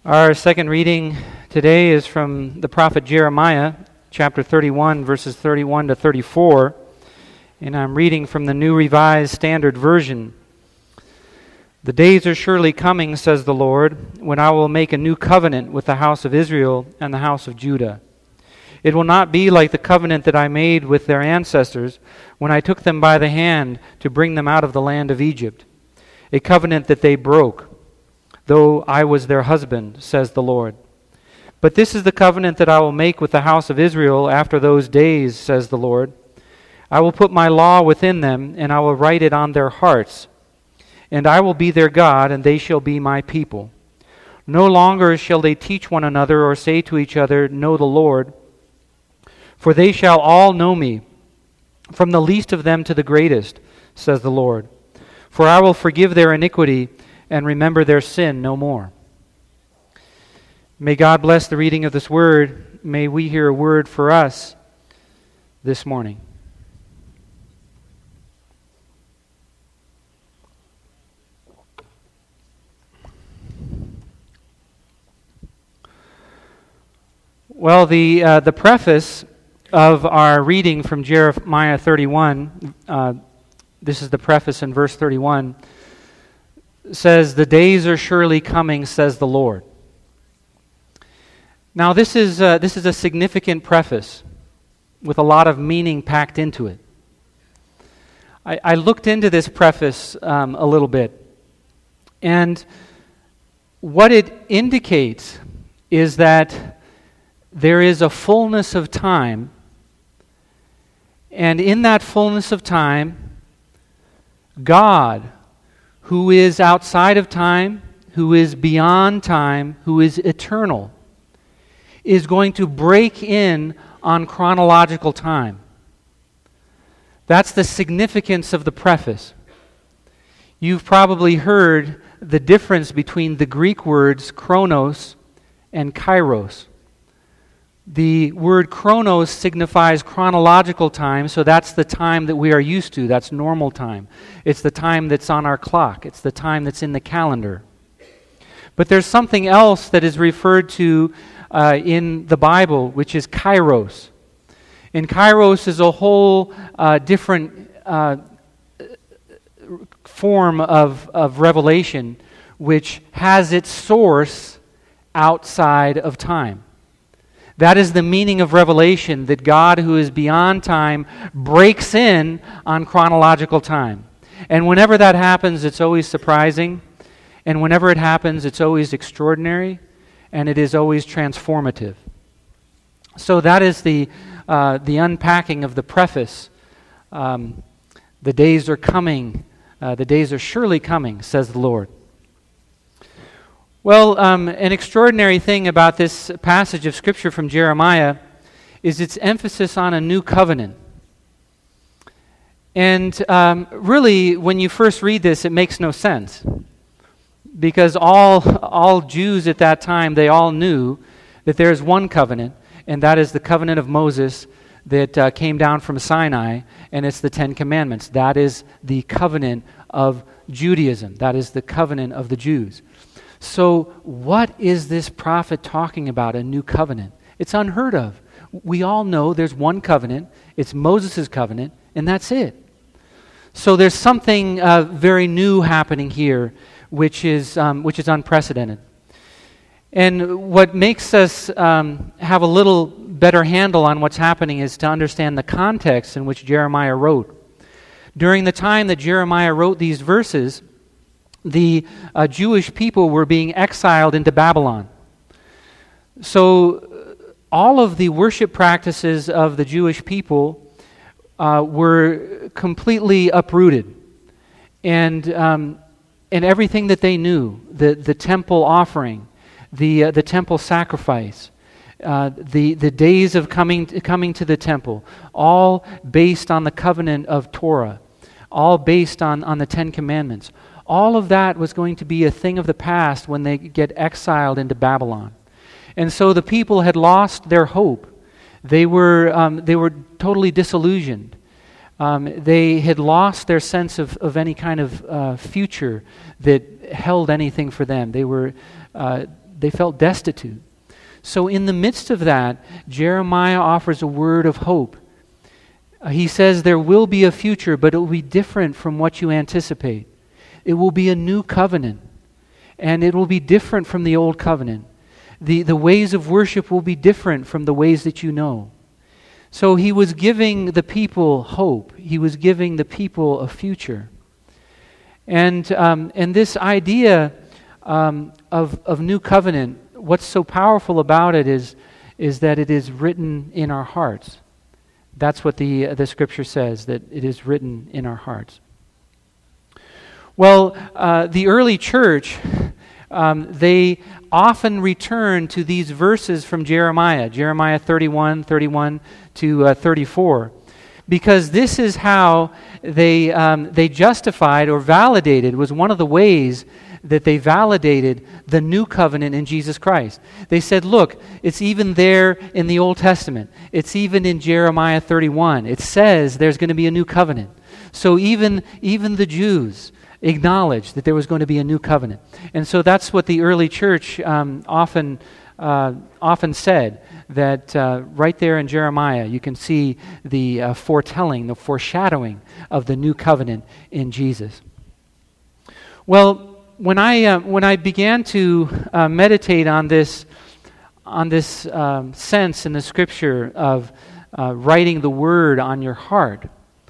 Our second reading today is from the prophet Jeremiah, chapter 31, verses 31 to 34, and I'm reading from the New Revised Standard Version. The days are surely coming, says the Lord, when I will make a new covenant with the house of Israel and the house of Judah. It will not be like the covenant that I made with their ancestors when I took them by the hand to bring them out of the land of Egypt, a covenant that they broke, though I was their husband, says the Lord. But this is the covenant that I will make with the house of Israel after those days, says the Lord. I will put my law within them, and I will write it on their hearts. And I will be their God, and they shall be my people. No longer shall they teach one another or say to each other, Know the Lord. For they shall all know me, from the least of them to the greatest, says the Lord. For I will forgive their iniquity and remember their sin no more. May God bless the reading of this word. May we hear a word for us this morning. Well, the preface of our reading from Jeremiah 31, this is the preface in verse 31, says, "The days are surely coming, says the Lord." Now, this is a significant preface with a lot of meaning packed into it. I looked into this preface a little bit, and what it indicates is that there is a fullness of time, and in that fullness of time, God, who is outside of time, who is beyond time, who is eternal, is going to break in on chronological time. That's the significance of the preface. You've probably heard the difference between the Greek words chronos and kairos. The word chronos signifies chronological time, so that's the time that we are used to. That's normal time. It's the time that's on our clock. It's the time that's in the calendar. But there's something else that is referred to in the Bible, which is kairos. And kairos is a whole different form of revelation, which has its source outside of time. That is the meaning of revelation, that God, who is beyond time, breaks in on chronological time. And whenever that happens, it's always surprising. And whenever it happens, it's always extraordinary. And it is always transformative. So that is the unpacking of the preface. The days are coming. The days are surely coming, says the Lord. Well, an extraordinary thing about this passage of Scripture from Jeremiah is its emphasis on a new covenant. And really, when you first read this, it makes no sense. Because all Jews at that time, they all knew that there is one covenant, and that is the covenant of Moses that came down from Sinai, and it's the Ten Commandments. That is the covenant of Judaism. That is the covenant of the Jews. So what is this prophet talking about, a new covenant? It's unheard of. We all know there's one covenant. It's Moses' covenant, and that's it. So there's something very new happening here, which is unprecedented. And what makes us have a little better handle on what's happening is to understand the context in which Jeremiah wrote. During the time that Jeremiah wrote these verses, the Jewish people were being exiled into Babylon. So all of the worship practices of the Jewish people were completely uprooted. And everything that they knew, the temple offering, the temple sacrifice, the days of coming to the temple, all based on the covenant of Torah, all based on the Ten Commandments. All of that was going to be a thing of the past when they get exiled into Babylon. And so the people had lost their hope. They were totally disillusioned. They had lost their sense of any kind of future that held anything for them. They were they felt destitute. So in the midst of that, Jeremiah offers a word of hope. He says there will be a future, but it will be different from what you anticipate. It will be a new covenant, and it will be different from the old covenant. The ways of worship will be different from the ways that you know. So he was giving the people hope. He was giving the people a future. And this idea of new covenant, what's so powerful about it is that it is written in our hearts. That's what the Scripture says, that it is written in our hearts. Well, the early church, they often return to these verses from Jeremiah 31 to 34, because this is how they justified or validated, was one of the ways that they validated the new covenant in Jesus Christ. They said, look, it's even there in the Old Testament. It's even in Jeremiah 31. It says there's going to be a new covenant. So even the Jews acknowledged that there was going to be a new covenant. And so that's what the early church often said, that right there in Jeremiah you can see the foretelling, the foreshadowing of the new covenant in Jesus. Well, when I began to meditate on this sense in the Scripture of writing the Word on your heart,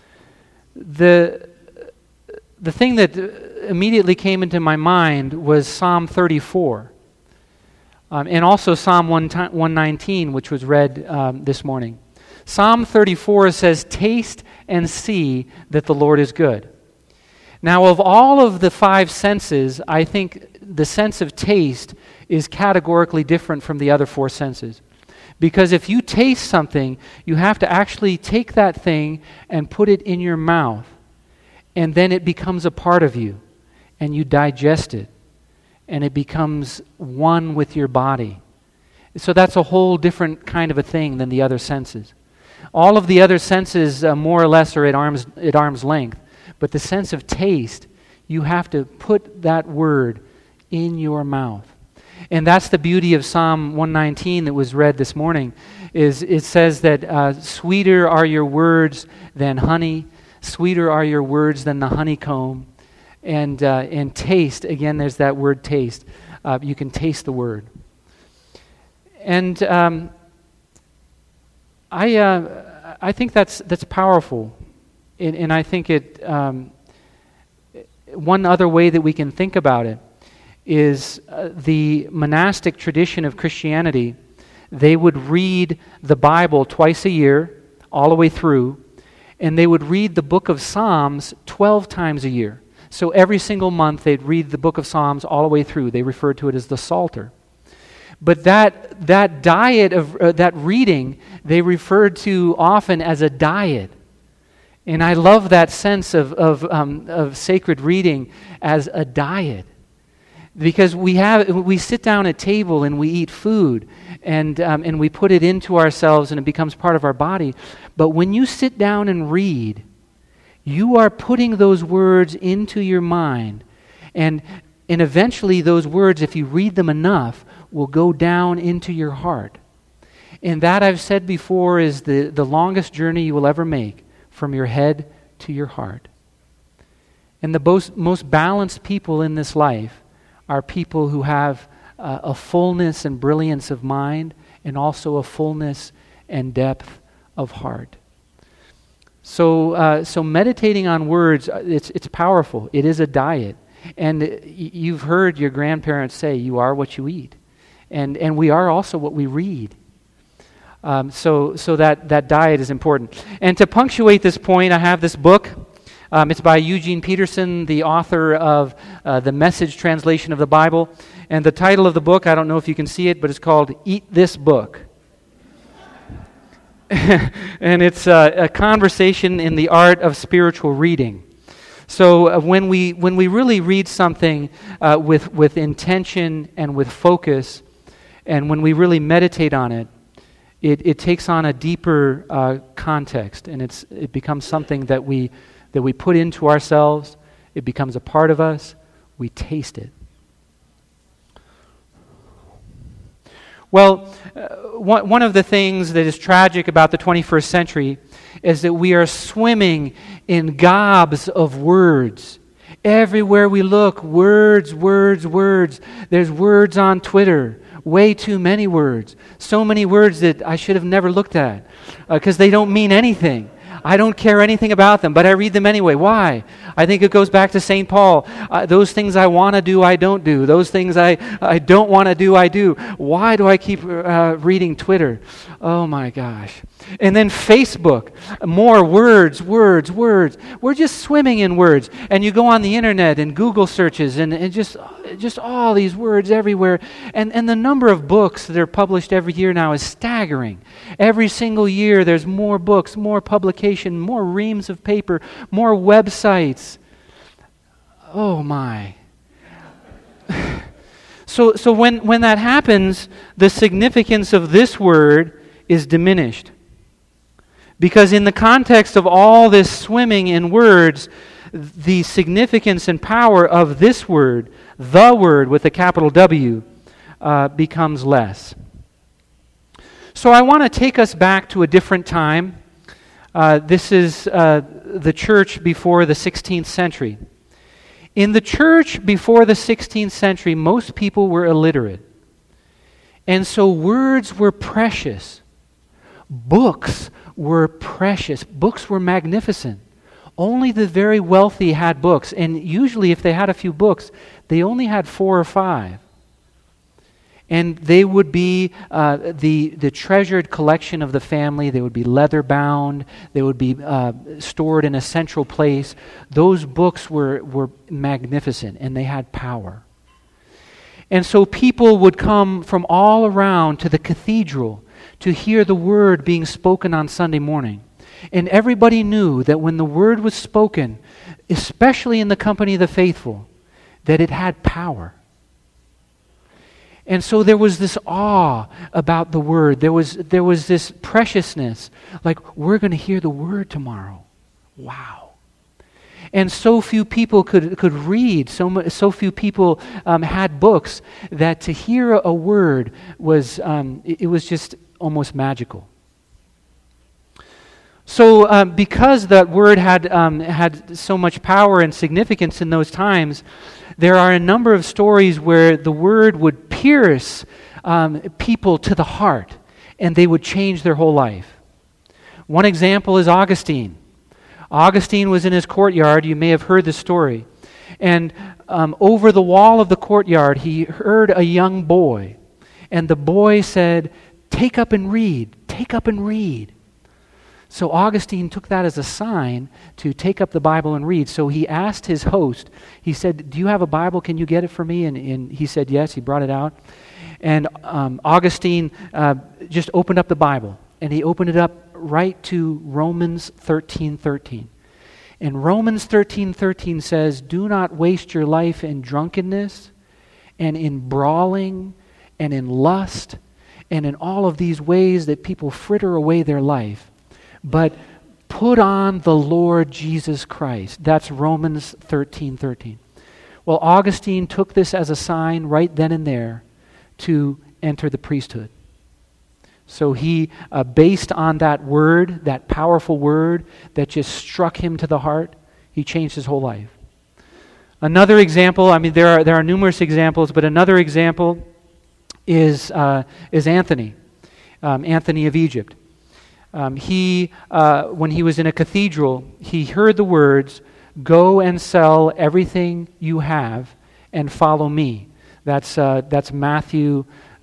the thing that immediately came into my mind was Psalm 34, and also Psalm 119, which was read this morning. Psalm 34 says, "Taste and see that the Lord is good." Now, of all of the five senses, I think the sense of taste is categorically different from the other four senses. Because if you taste something, you have to actually take that thing and put it in your mouth, and then it becomes a part of you, and you digest it, and it becomes one with your body. So that's a whole different kind of a thing than the other senses. All of the other senses, more or less, are at arm's length. But the sense of taste, you have to put that word in your mouth. And that's the beauty of Psalm 119 that was read this morning. Is it says that sweeter are your words than honey, sweeter are your words than the honeycomb. And taste, again, there's that word taste. You can taste the word. And I think that's powerful. And I think one other way that we can think about it is the monastic tradition of Christianity. They would read the Bible twice a year, all the way through, and they would read the book of Psalms 12 times a year. So every single month they'd read the book of Psalms all the way through. They referred to it as the Psalter. But that diet of that reading, they referred to often as a diet. And I love that sense of sacred reading as a diet, because we sit down at table and we eat food and we put it into ourselves and it becomes part of our body. But when you sit down and read, you are putting those words into your mind, and eventually those words, if you read them enough, will go down into your heart. And that, I've said before, is the longest journey you will ever make, from your head to your heart. And the most balanced people in this life are people who have a fullness and brilliance of mind, and also a fullness and depth of heart. So meditating on words, it's powerful. It is a diet. And you've heard your grandparents say, you are what you eat. And we are also what we read. So that diet is important. And to punctuate this point, I have this book. It's by Eugene Peterson, the author of the Message translation of the Bible. And the title of the book, I don't know if you can see it, but it's called Eat This Book. And it's a conversation in the art of spiritual reading. So when we really read something with intention and with focus, and when we really meditate on it, it takes on a deeper context, and it becomes something that we put into ourselves. It becomes a part of us. We taste it. Well, one of the things that is tragic about the 21st century is that we are swimming in gobs of words. Everywhere we look, words, words, words. There's words on Twitter. Way too many words. So many words that I should have never looked at because they don't mean anything. I don't care anything about them, but I read them anyway. Why? I think it goes back to St. Paul. Those things I want to do, I don't do. Those things I don't want to do, I do. Why do I keep reading Twitter? Oh my gosh. And then Facebook. More words, words, words. We're just swimming in words. And you go on the internet and Google searches and just all these words everywhere. And the number of books that are published every year now is staggering. Every single year there's more books, more publication, more reams of paper, more websites. Oh my. So when that happens, the significance of this word is diminished. Because in the context of all this swimming in words, the significance and power of this word, the word with a capital W, becomes less. So I want to take us back to a different time. This is the church before the 16th century. In the church before the 16th century, most people were illiterate. And so words were precious. Books were precious. Books were magnificent. Only the very wealthy had books. And usually if they had a few books, they only had 4 or 5. And they would be the treasured collection of the family. They would be leather bound. They would be stored in a central place. Those books were magnificent and they had power. And so people would come from all around to the cathedral to hear the word being spoken on Sunday morning. And everybody knew that when the word was spoken, especially in the company of the faithful, that it had power. And so there was this awe about the word. There was this preciousness. Like, we're going to hear the word tomorrow. Wow. And so few people could read. So few people had books that to hear a word was it was just almost magical. So because that word had so much power and significance in those times, there are a number of stories where the word would pierce people to the heart, and they would change their whole life. One example is Augustine. Augustine was in his courtyard. You may have heard the story. And over the wall of the courtyard, he heard a young boy. And the boy said, "Take up and read. Take up and read." So Augustine took that as a sign to take up the Bible and read. So he asked his host, he said, "Do you have a Bible? Can you get it for me?" And he said yes. He brought it out. And Augustine just opened up the Bible. And he opened it up right to Romans 13:13. And Romans 13:13 says, "Do not waste your life in drunkenness and in brawling and in lust and in all of these ways that people fritter away their life. But put on the Lord Jesus Christ." That's Romans 13:13. Well, Augustine took this as a sign right then and there to enter the priesthood. So he, based on that word, that powerful word that just struck him to the heart, he changed his whole life. Another example, I mean, there are numerous examples, but another example is Anthony, Anthony of Egypt. When he was in a cathedral, he heard the words, "Go and sell everything you have and follow me." That's Matthew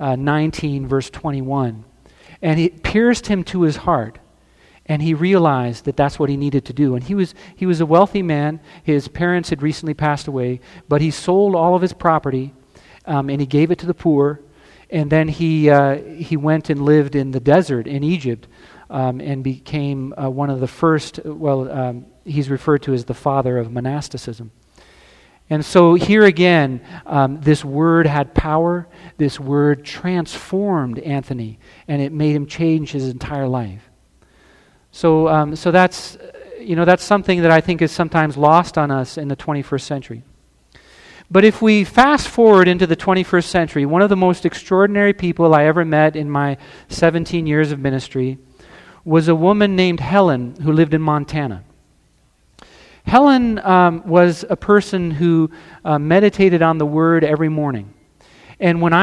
19, verse 21. And it pierced him to his heart, and he realized that that's what he needed to do. And he was a wealthy man. His parents had recently passed away, but he sold all of his property, and he gave it to the poor. And then he went and lived in the desert in Egypt, and became one of the first, he's referred to as the father of monasticism. And so here again, this word had power. This word transformed Anthony, and it made him change his entire life. So that's something that I think is sometimes lost on us in the 21st century. But if we fast forward into the 21st century, one of the most extraordinary people I ever met in my 17 years of ministry was a woman named Helen who lived in Montana. Helen was a person who meditated on the Word every morning. And when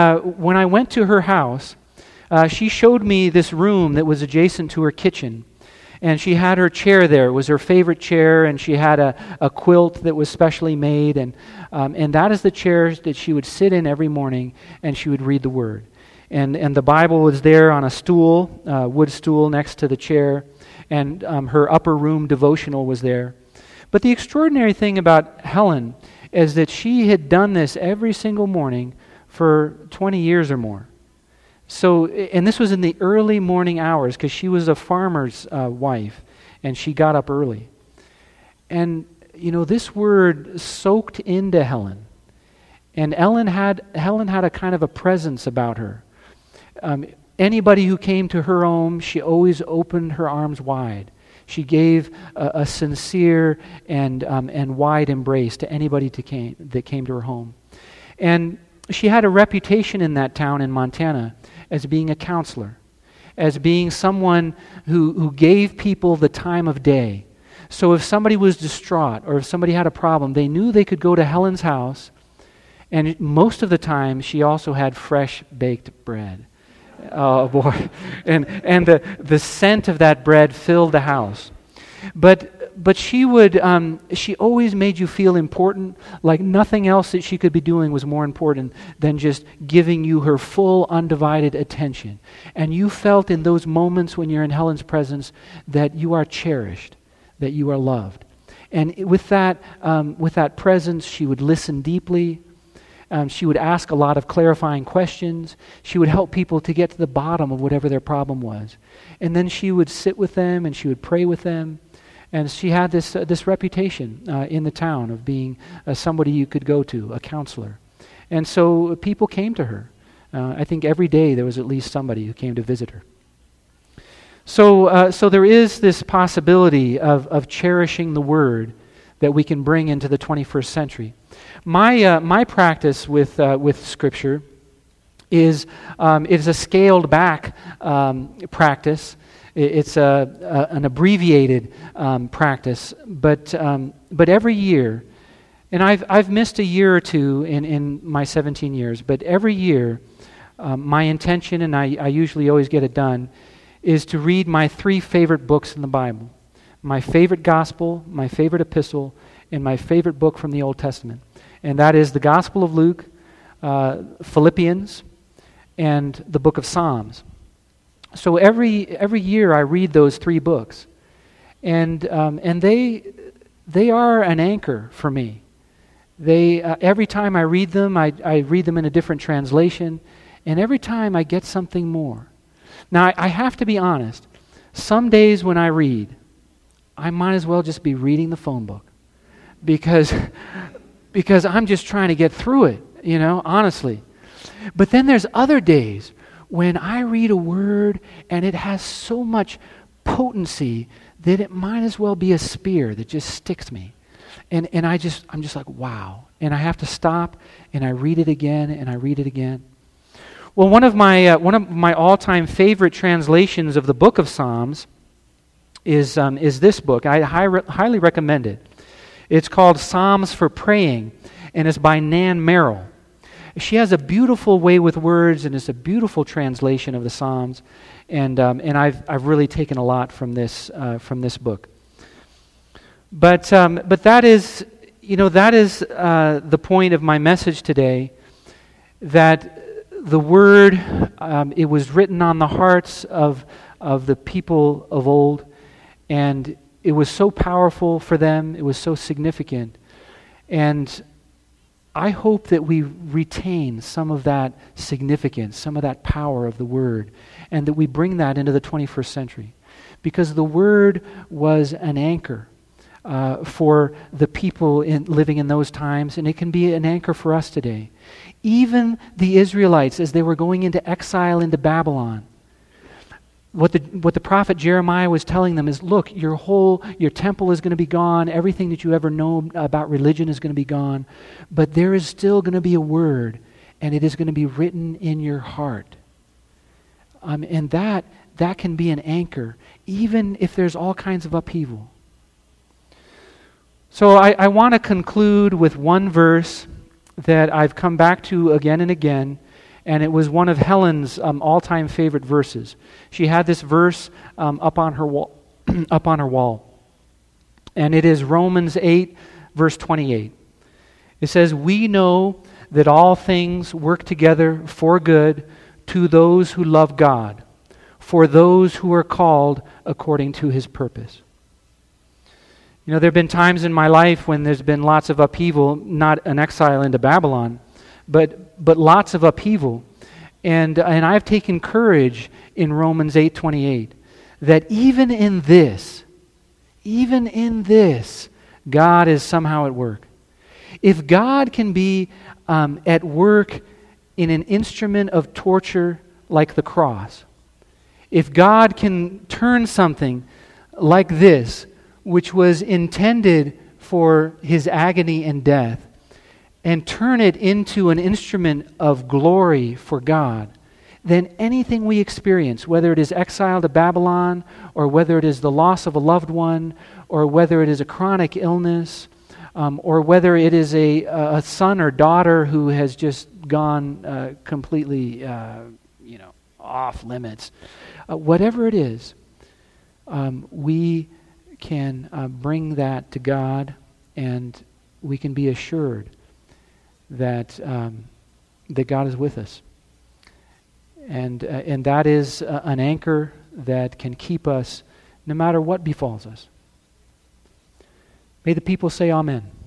I went to her house, she showed me this room that was adjacent to her kitchen. And she had her chair there. It was her favorite chair, and she had a quilt that was specially made. And that is the chair that she would sit in every morning, and she would read the Word. And the Bible was there on a stool, wood stool next to the chair, and her upper room devotional was there. But the extraordinary thing about Helen is that she had done this every single morning for 20 years or more. So, and this was in the early morning hours because she was a farmer's wife, and she got up early. And, this Word soaked into Helen. And Helen had a kind of a presence about her. Anybody who came to her home, she always opened her arms wide. She gave a sincere and wide embrace to anybody that came to her home. And she had a reputation in that town in Montana as being a counselor, as being someone who gave people the time of day. So if somebody was distraught or if somebody had a problem, they knew they could go to Helen's house, and most of the time she also had fresh baked bread. Oh boy. And the scent of that bread filled the house. But she always made you feel important, like nothing else that she could be doing was more important than just giving you her full, undivided attention. And you felt in those moments when you're in Helen's presence that you are cherished, that you are loved. And with that presence, she would listen deeply. She would ask a lot of clarifying questions. She would help people to get to the bottom of whatever their problem was. And then she would sit with them and she would pray with them. And she had this reputation in the town of being somebody you could go to, a counselor. And so people came to her. I think every day there was at least somebody who came to visit her. So there is this possibility of cherishing the Word that we can bring into the 21st century. My practice with Scripture is a scaled back practice. It's an abbreviated practice, but every year, and I've missed a year or two in my 17 years, but every year, my intention, and I usually always get it done, is to read my 3 favorite books in the Bible. My favorite gospel, my favorite epistle, and my favorite book from the Old Testament. And that is the Gospel of Luke, Philippians, and the book of Psalms. So every year I read those 3 books. And they are an anchor for me. Every time I read them in a different translation, and every time I get something more. Now, I have to be honest. Some days when I read, I might as well just be reading the phone book. Because I'm just trying to get through it, honestly. But then there's other days when I read a word and it has so much potency that it might as well be a spear that just sticks me. And I'm just like, wow. And I have to stop and I read it again and I read it again. Well, one of my all-time favorite translations of the book of Psalms is this book. I highly recommend it. It's called Psalms for Praying, and it's by Nan Merrill. She has a beautiful way with words, and it's a beautiful translation of the Psalms, and I've really taken a lot from this book. But that is the point of my message today. That the Word it was written on the hearts of the people of old, and it was so powerful for them. It was so significant. And I hope that we retain some of that significance, some of that power of the Word, and that we bring that into the 21st century. Because the Word was an anchor for the people living in those times, and it can be an anchor for us today. Even the Israelites, as they were going into exile into Babylon, What the prophet Jeremiah was telling them is, look, your temple is going to be gone. Everything that you ever know about religion is going to be gone. But there is still going to be a word, and it is going to be written in your heart. And that can be an anchor, even if there's all kinds of upheaval. So I want to conclude with one verse that I've come back to again and again, and it was one of Helen's all-time favorite verses. She had this verse up on her wall, and it is Romans 8, verse 28. It says, "We know that all things work together for good to those who love God, for those who are called according to His purpose." You know, there have been times in my life when there's been lots of upheaval, not an exile into Babylon, but lots of upheaval. And I've taken courage in Romans 8:28 that even in this, God is somehow at work. If God can be at work in an instrument of torture like the cross, if God can turn something like this, which was intended for His agony and death, and turn it into an instrument of glory for God, then anything we experience, whether it is exile to Babylon, or whether it is the loss of a loved one, or whether it is a chronic illness, or whether it is a son or daughter who has just gone completely off limits, whatever it is, we can bring that to God, and we can be assured that God is with us, and that is an anchor that can keep us no matter what befalls us. May the people say amen.